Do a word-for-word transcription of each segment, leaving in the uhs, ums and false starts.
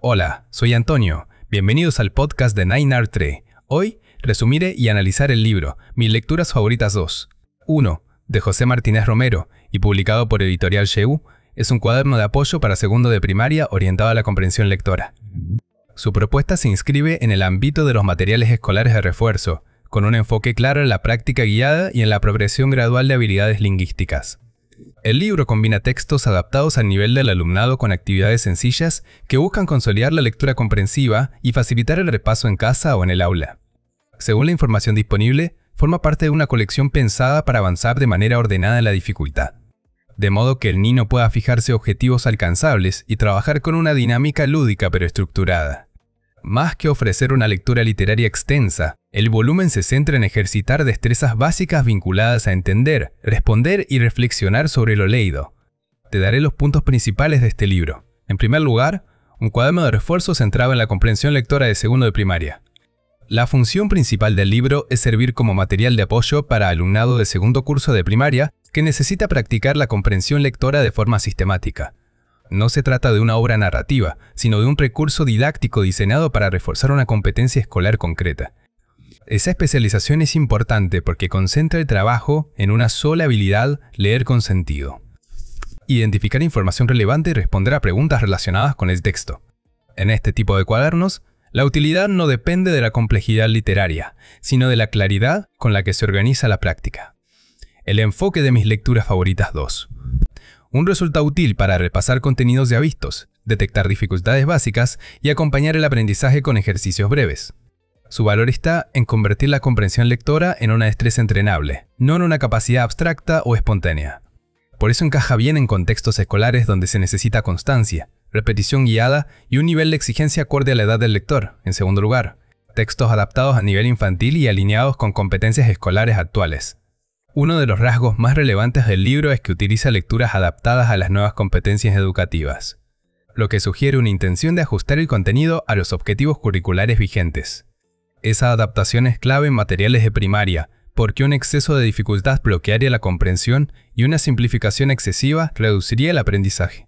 Hola, soy Antonio. Bienvenidos al podcast de Nine Art Tree. Hoy resumiré y analizar el libro Mis lecturas favoritas dos. uno. De José Martínez Romero y publicado por Editorial Xeu, es un cuaderno de apoyo para segundo de primaria orientado a la comprensión lectora. Su propuesta se inscribe en el ámbito de los materiales escolares de refuerzo, con un enfoque claro en la práctica guiada y en la progresión gradual de habilidades lingüísticas. El libro combina textos adaptados al nivel del alumnado con actividades sencillas que buscan consolidar la lectura comprensiva y facilitar el repaso en casa o en el aula. Según la información disponible, forma parte de una colección pensada para avanzar de manera ordenada en la dificultad, de modo que el niño pueda fijarse objetivos alcanzables y trabajar con una dinámica lúdica pero estructurada. Más que ofrecer una lectura literaria extensa, el volumen se centra en ejercitar destrezas básicas vinculadas a entender, responder y reflexionar sobre lo leído. Te daré los puntos principales de este libro. En primer lugar, un cuaderno de refuerzo centrado en la comprensión lectora de segundo de primaria. La función principal del libro es servir como material de apoyo para alumnado de segundo curso de primaria que necesita practicar la comprensión lectora de forma sistemática. No se trata de una obra narrativa, sino de un recurso didáctico diseñado para reforzar una competencia escolar concreta. Esa especialización es importante porque concentra el trabajo en una sola habilidad: leer con sentido. Identificar información relevante y responder a preguntas relacionadas con el texto. En este tipo de cuadernos, la utilidad no depende de la complejidad literaria, sino de la claridad con la que se organiza la práctica. El enfoque de mis lecturas favoritas dos. Un resultado útil para repasar contenidos ya vistos, detectar dificultades básicas y acompañar el aprendizaje con ejercicios breves. Su valor está en convertir la comprensión lectora en una destreza entrenable, no en una capacidad abstracta o espontánea. Por eso encaja bien en contextos escolares donde se necesita constancia, repetición guiada y un nivel de exigencia acorde a la edad del lector. En segundo lugar, textos adaptados a nivel infantil y alineados con competencias escolares actuales. Uno de los rasgos más relevantes del libro es que utiliza lecturas adaptadas a las nuevas competencias educativas, lo que sugiere una intención de ajustar el contenido a los objetivos curriculares vigentes. Esa adaptación es clave en materiales de primaria, porque un exceso de dificultad bloquearía la comprensión y una simplificación excesiva reduciría el aprendizaje.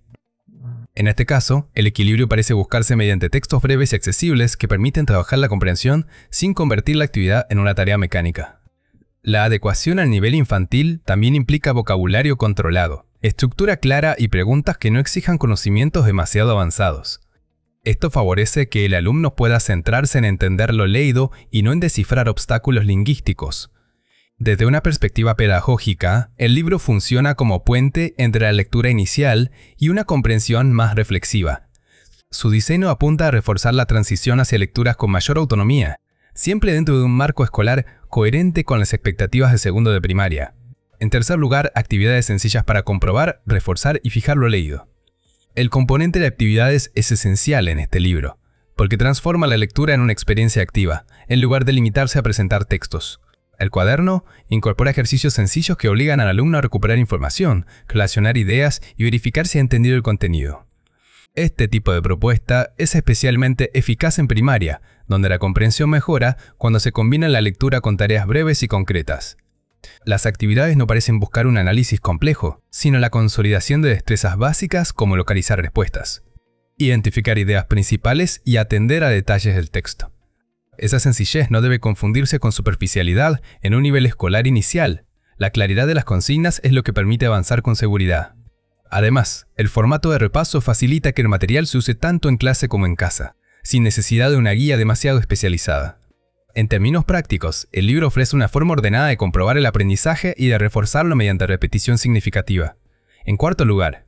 En este caso, el equilibrio parece buscarse mediante textos breves y accesibles que permiten trabajar la comprensión sin convertir la actividad en una tarea mecánica. La adecuación al nivel infantil también implica vocabulario controlado, estructura clara y preguntas que no exijan conocimientos demasiado avanzados. Esto favorece que el alumno pueda centrarse en entender lo leído y no en descifrar obstáculos lingüísticos. Desde una perspectiva pedagógica, el libro funciona como puente entre la lectura inicial y una comprensión más reflexiva. Su diseño apunta a reforzar la transición hacia lecturas con mayor autonomía, siempre dentro de un marco escolar coherente con las expectativas de segundo de primaria. En tercer lugar, actividades sencillas para comprobar, reforzar y fijar lo leído. El componente de actividades es esencial en este libro, porque transforma la lectura en una experiencia activa, en lugar de limitarse a presentar textos. El cuaderno incorpora ejercicios sencillos que obligan al alumno a recuperar información, relacionar ideas y verificar si ha entendido el contenido. Este tipo de propuesta es especialmente eficaz en primaria, donde la comprensión mejora cuando se combina la lectura con tareas breves y concretas. Las actividades no parecen buscar un análisis complejo, sino la consolidación de destrezas básicas como localizar respuestas, identificar ideas principales y atender a detalles del texto. Esa sencillez no debe confundirse con superficialidad en un nivel escolar inicial. La claridad de las consignas es lo que permite avanzar con seguridad. Además, el formato de repaso facilita que el material se use tanto en clase como en casa, sin necesidad de una guía demasiado especializada. En términos prácticos, el libro ofrece una forma ordenada de comprobar el aprendizaje y de reforzarlo mediante repetición significativa. En cuarto lugar,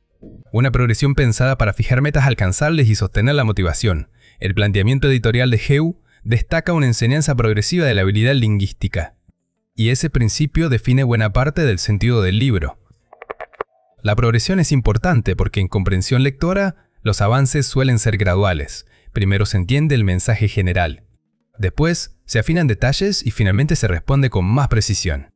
una progresión pensada para fijar metas alcanzables y sostener la motivación. El planteamiento editorial de Xeu destaca una enseñanza progresiva de la habilidad lingüística, y ese principio define buena parte del sentido del libro. La progresión es importante porque en comprensión lectora, los avances suelen ser graduales. Primero se entiende el mensaje general. Después, se afinan detalles y finalmente se responde con más precisión.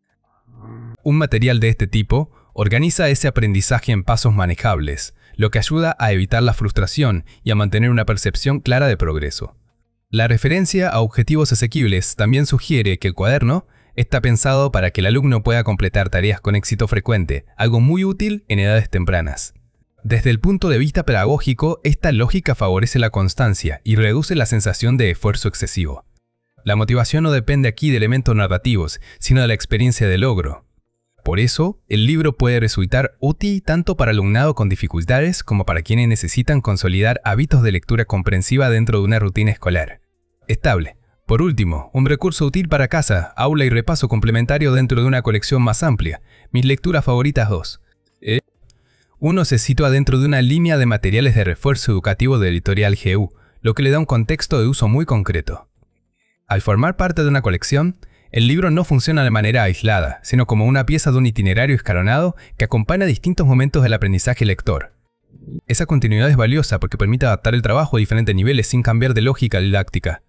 Un material de este tipo organiza ese aprendizaje en pasos manejables, lo que ayuda a evitar la frustración y a mantener una percepción clara de progreso. La referencia a objetivos asequibles también sugiere que el cuaderno está pensado para que el alumno pueda completar tareas con éxito frecuente, algo muy útil en edades tempranas. Desde el punto de vista pedagógico, esta lógica favorece la constancia y reduce la sensación de esfuerzo excesivo. La motivación no depende aquí de elementos narrativos, sino de la experiencia de logro. Por eso, el libro puede resultar útil tanto para alumnado con dificultades como para quienes necesitan consolidar hábitos de lectura comprensiva dentro de una rutina escolar estable. Por último, un recurso útil para casa, aula y repaso complementario dentro de una colección más amplia. Mis lecturas favoritas dos. ¿Eh? Uno se sitúa dentro de una línea de materiales de refuerzo educativo de Editorial G U, lo que le da un contexto de uso muy concreto. Al formar parte de una colección, el libro no funciona de manera aislada, sino como una pieza de un itinerario escalonado que acompaña distintos momentos del aprendizaje lector. Esa continuidad es valiosa porque permite adaptar el trabajo a diferentes niveles sin cambiar de lógica didáctica.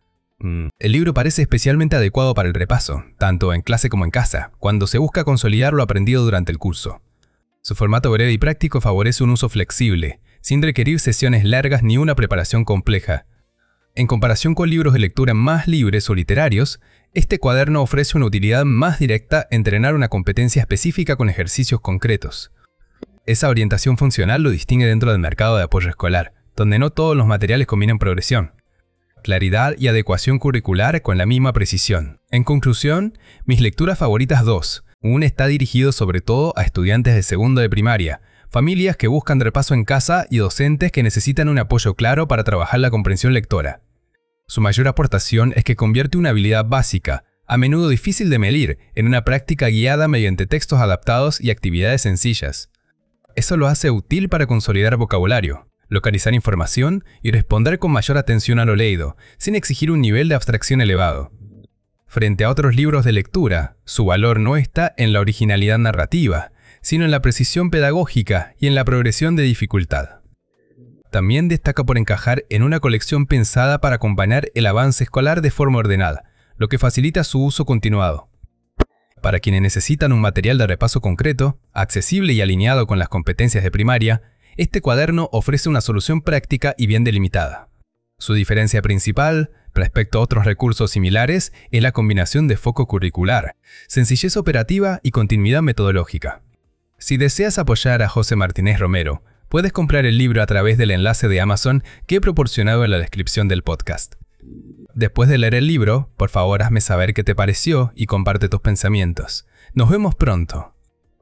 El libro parece especialmente adecuado para el repaso, tanto en clase como en casa, cuando se busca consolidar lo aprendido durante el curso. Su formato breve y práctico favorece un uso flexible, sin requerir sesiones largas ni una preparación compleja. En comparación con libros de lectura más libres o literarios, este cuaderno ofrece una utilidad más directa en entrenar una competencia específica con ejercicios concretos. Esa orientación funcional lo distingue dentro del mercado de apoyo escolar, donde no todos los materiales combinan progresión, claridad y adecuación curricular con la misma precisión. En conclusión, mis lecturas favoritas dos. Una está dirigido sobre todo a estudiantes de segundo de primaria, familias que buscan repaso en casa y docentes que necesitan un apoyo claro para trabajar la comprensión lectora. Su mayor aportación es que convierte una habilidad básica, a menudo difícil de medir, en una práctica guiada mediante textos adaptados y actividades sencillas. Eso lo hace útil para consolidar vocabulario, localizar información y responder con mayor atención a lo leído, sin exigir un nivel de abstracción elevado. Frente a otros libros de lectura, su valor no está en la originalidad narrativa, sino en la precisión pedagógica y en la progresión de dificultad. También destaca por encajar en una colección pensada para acompañar el avance escolar de forma ordenada, lo que facilita su uso continuado. Para quienes necesitan un material de repaso concreto, accesible y alineado con las competencias de primaria, este cuaderno ofrece una solución práctica y bien delimitada. Su diferencia principal, respecto a otros recursos similares, es la combinación de foco curricular, sencillez operativa y continuidad metodológica. Si deseas apoyar a José Martínez Romero, puedes comprar el libro a través del enlace de Amazon que he proporcionado en la descripción del podcast. Después de leer el libro, por favor hazme saber qué te pareció y comparte tus pensamientos. Nos vemos pronto.